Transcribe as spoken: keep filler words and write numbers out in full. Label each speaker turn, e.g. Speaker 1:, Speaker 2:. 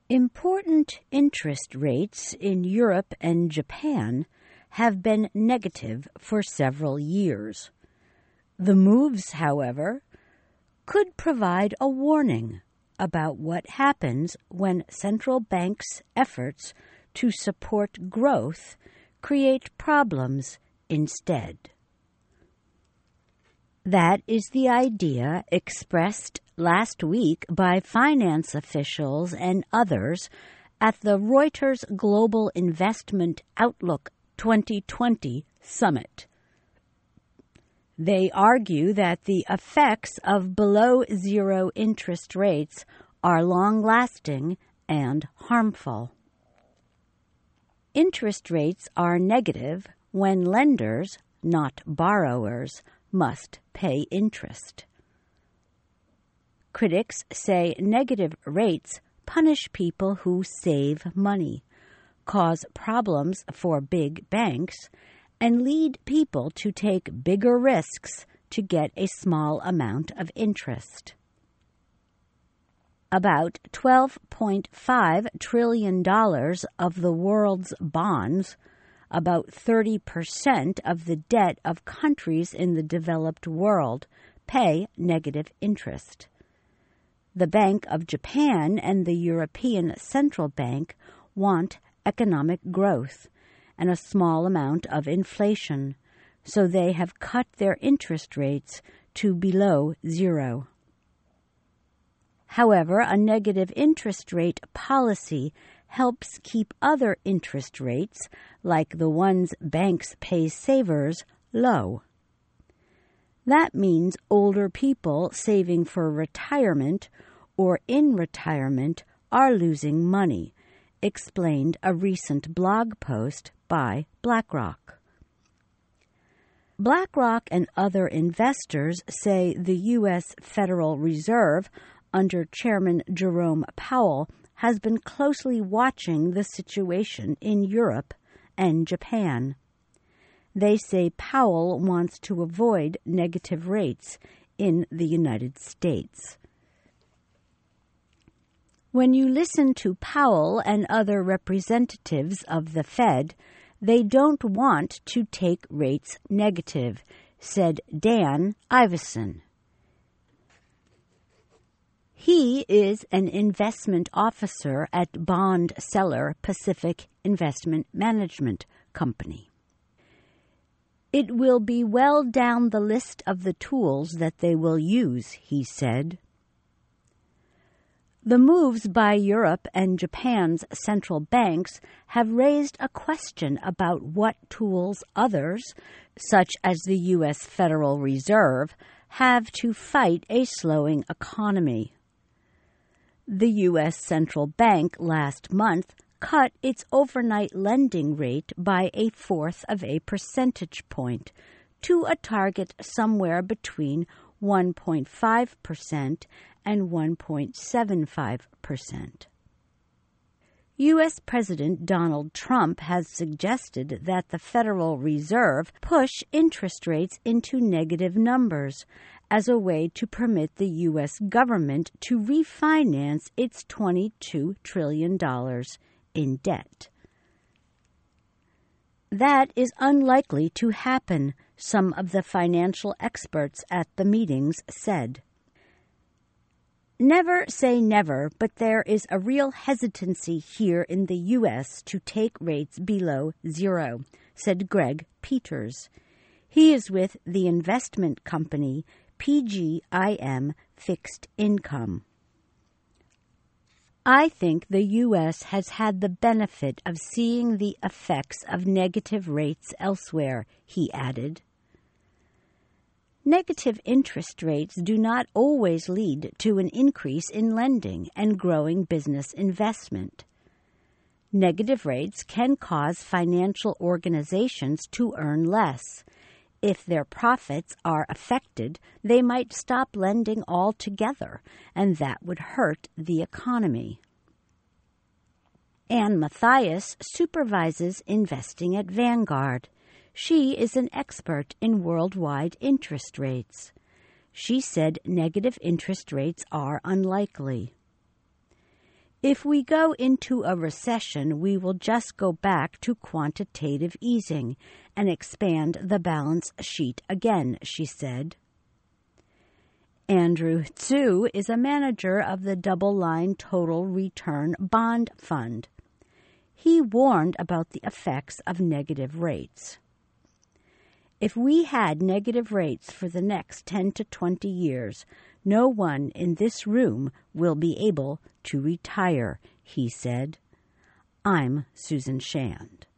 Speaker 1: Important interest rates in Europe and Japan have been negative for several years. The moves, however, could provide a warning about what happens when central banks' efforts to support growth create problems instead. That is the idea expressed last week by finance officials and others at the Reuters Global Investment Outlook twenty twenty Summit. They argue that the effects of below-zero interest rates are long-lasting and harmful. Interest rates are negative when lenders, not borrowers, must pay interest. Critics say negative rates punish people who save money, cause problems for big banks, and lead people to take bigger risks to get a small amount of interest. About twelve point five trillion dollars of the world's bonds, about thirty percent of the debt of countries in the developed world, pay negative interest. The Bank of Japan and the European Central Bank want economic growth and a small amount of inflation, so they have cut their interest rates to below zero. However, a negative interest rate policy helps keep other interest rates, like the ones banks pay savers, low. That means older people saving for retirement or in retirement are losing money, explained a recent blog post by BlackRock. BlackRock and other investors say the U S Federal Reserve, under Chairman Jerome Powell, has been closely watching the situation in Europe and Japan. They say Powell wants to avoid negative rates in the United States. When you listen to Powell and other representatives of the Fed, they don't want to take rates negative, said Dan Ivascyn. He is an investment officer at bond seller Pacific Investment Management Company. It will be well down the list of the tools that they will use, he said. The moves by Europe and Japan's central banks have raised a question about what tools others, such as the U S Federal Reserve, have to fight a slowing economy. The U S Central Bank last month cut its overnight lending rate by a fourth of a percentage point to a target somewhere between one point five percent and one point seven five percent. U S President Donald Trump has suggested that the Federal Reserve push interest rates into negative numbers as a way to permit the U S government to refinance its twenty-two trillion dollars in debt. That is unlikely to happen, some of the financial experts at the meetings said. Never say never, but there is a real hesitancy here in the U S to take rates below zero, said Greg Peters. He is with the investment company P G I M Fixed Income. I think the U S has had the benefit of seeing the effects of negative rates elsewhere, he added. Negative interest rates do not always lead to an increase in lending and growing business investment. Negative rates can cause financial organizations to earn less. If their profits are affected, they might stop lending altogether, and that would hurt the economy. Ann Mathias supervises investing at Vanguard. She is an expert in worldwide interest rates. She said negative interest rates are unlikely. If we go into a recession, we will just go back to quantitative easing and expand the balance sheet again, she said. Andrew Tsu is a manager of the Double Line Total Return Bond Fund. He warned about the effects of negative rates. If we had negative rates for the next ten to twenty years, no one in this room will be able to retire, he said. I'm Susan Shand.